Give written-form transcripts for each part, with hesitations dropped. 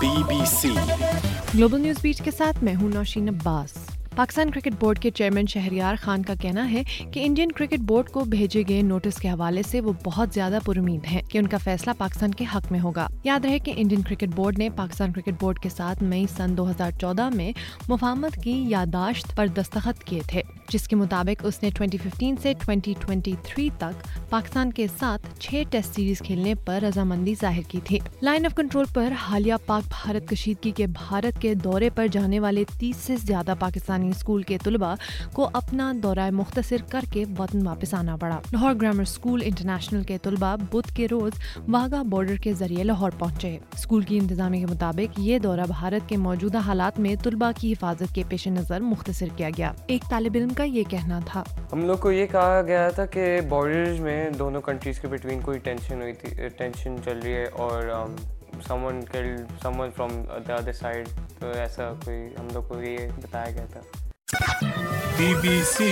BBC global news beat के साथ मैं हूं नौशीन अब्बास। पाकिस्तान क्रिकेट बोर्ड के चेयरमैन शहरयार खान का कहना है कि इंडियन क्रिकेट बोर्ड को भेजे गए नोटिस के हवाले से वो बहुत ज्यादा पुरुमीद हैं कि उनका फैसला पाकिस्तान के हक में होगा। याद रहे कि इंडियन क्रिकेट बोर्ड ने पाकिस्तान क्रिकेट बोर्ड के साथ मई सन 2014 में मुफाहमत की याददाश्त पर दस्तखत किए थे, जिसके मुताबिक उसने 2015 से 2023 तक पाकिस्तान के साथ 6 टेस्ट सीरीज खेलने पर रजामंदी जाहिर की थी। लाइन ऑफ कंट्रोल पर हालिया पाक भारत कशीदगी के भारत के दौरे पर जाने वाले 30 से ज्यादा पाकिस्तानी स्कूल के तुलबा को अपना दौरा मुख्तसर करके वतन वापस आना पड़ा। लाहौर ग्रामर स्कूल इंटरनेशनल के तुलबा बुध के रोज वाघा बॉर्डर के जरिए लाहौर पहुंचे। स्कूल की इंतजामिया के मुताबिक ये दौरा भारत के मौजूदा हालात में तुलबा की हिफाजत के पेश नजर मुख्तसर किया गया। एक तालिब इल्म का ये कहना था, हम लोग को ये कहा गया था कि बॉर्डर्स में दोनों कंट्रीज के बिटवीन कोई टेंशन चल रही है और someone killed someone from the other side, तो ऐसा कोई हम लोग को ये बताया गया था। BBC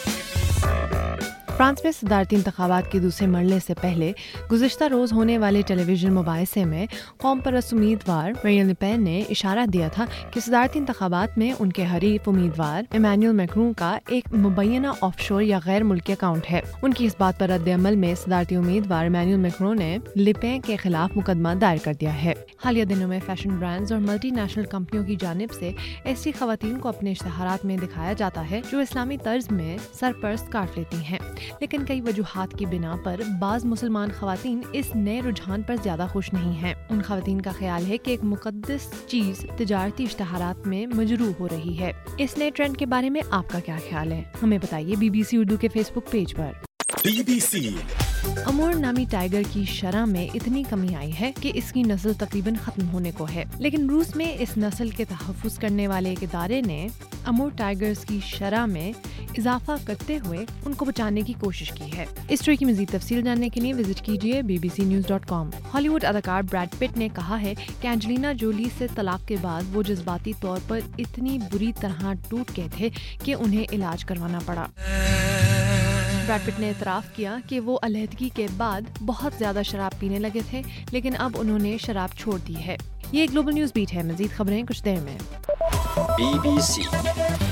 फ्रांस में सदारती इंतखाबात के दूसरे मरले से पहले गुज़िश्ता रोज़ होने वाले टेलीविज़न मुबाहिसे में कौम परस्त उम्मीदवार मरीन ले पेन ने इशारा दिया था कि सदारती इंतखाबात में उनके हरीफ उम्मीदवार इमैनुअल मैक्रों का एक मुबैना ऑफशोर या गैर मुल्की अकाउंट है। उनकी इस बात पर रद्द-ए-अमल में सदारती उम्मीदवार इमैनुअल मैक्रों ने ले पेन के खिलाफ मुकदमा दायर कर दिया है। हालिया दिनों में फैशन ब्रांड्स और मल्टी नेशनल कंपनियों की जानिब से ऐसी खवातीन को अपने इश्तहारात में दिखाया जाता है जो इस्लामी तर्ज में सर पर स्कार्फ लेती हैं, लेकिन कई वजूहात की बिना पर बाज मुसलमान खवातीन इस नए रुझान पर ज्यादा खुश नहीं हैं। उन खवातीन का ख्याल है कि एक मुकद्दस चीज तिजारती इश्तहारात में मजरूह हो रही है। इस नए ट्रेंड के बारे में आपका क्या ख्याल है, हमें बताइए BBC उर्दू के फेसबुक पेज पर। BBC अमूर नामी टाइगर की शरह में इतनी कमी आई है कि इसकी नस्ल तकरीबन खत्म होने को है, लेकिन रूस में इस नस्ल के तहफ़्फ़ुज़ करने वाले एक इदारे ने अमूर टाइगर्स की शरह में इजाफा करते हुए उनको बचाने की कोशिश की है। इस स्टोरी की मज़ीद तफसील जानने के लिए विजिट कीजिए bbcnews.com। हॉलीवुड अदाकार ब्रैड पिट ने कहा है कि एंजेलिना जोली से तलाक के बाद वो जज्बाती तौर पर इतनी बुरी तरह टूट गए थे कि उन्हें इलाज करवाना पड़ा। ब्रैड पिट ने इतराफ़ किया कि वो अलहदगी के बाद बहुत ज़्यादा शराब पीने लगे थे, लेकिन अब उन्होंने शराब छोड़ दी है। ये ग्लोबल न्यूज़ बीट है, मज़ीद खबरें कुछ देर में। BBC